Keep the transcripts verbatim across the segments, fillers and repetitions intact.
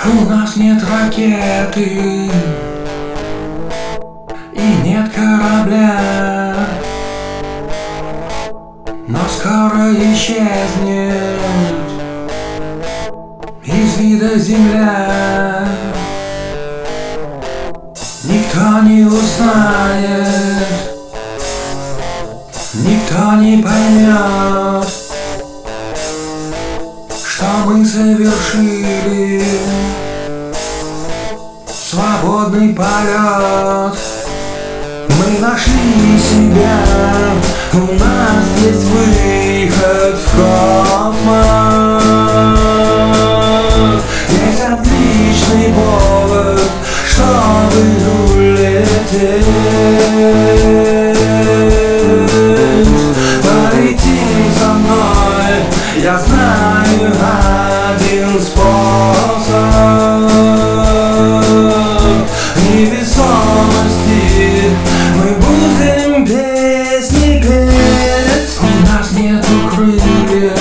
У нас нет ракеты и нет корабля, но скоро исчезнет из вида земля. Никто не узнает, никто не поймет, что мы совершили свободный полет. Мы нашли себя, у нас есть выход в космос. Есть отличный повод, чтобы улететь. Полети со мной, я знаю один способ. Невесомости мы будем песни петь. У нас нету крыльев,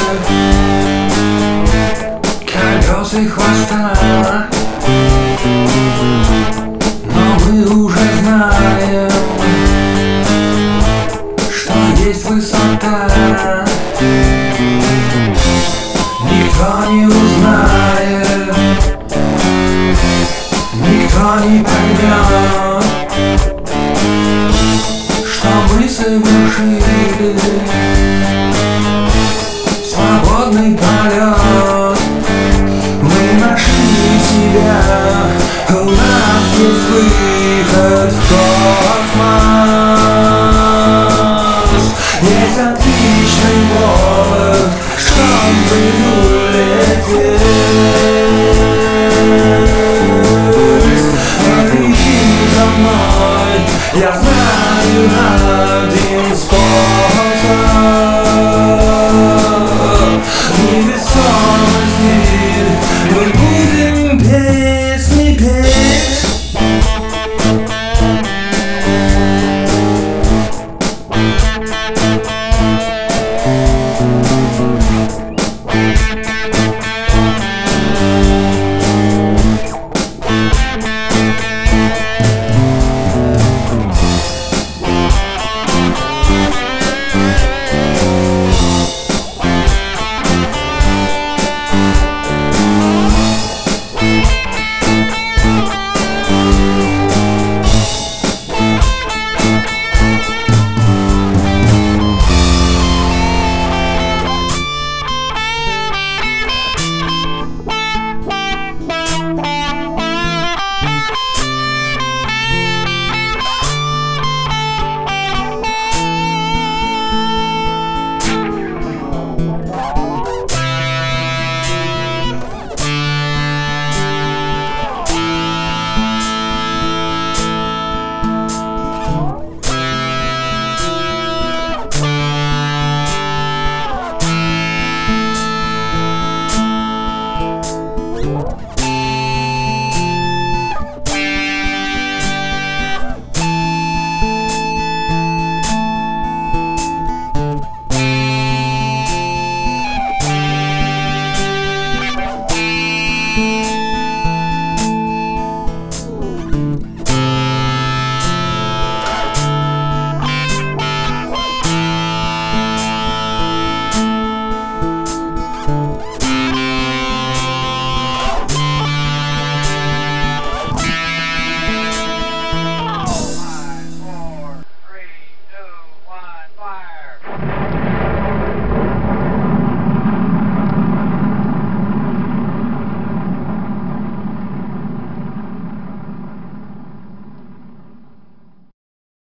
колес и хвоста, но мы уже знаем, что есть высота. Никто не узнает, никто не поймет, что мы совершили свободный полет. Мы нашли себя, у нас есть выход в космос. Есть отличный повод, чтобы улететь. Полети за мной, я знаю один способ. Невесомости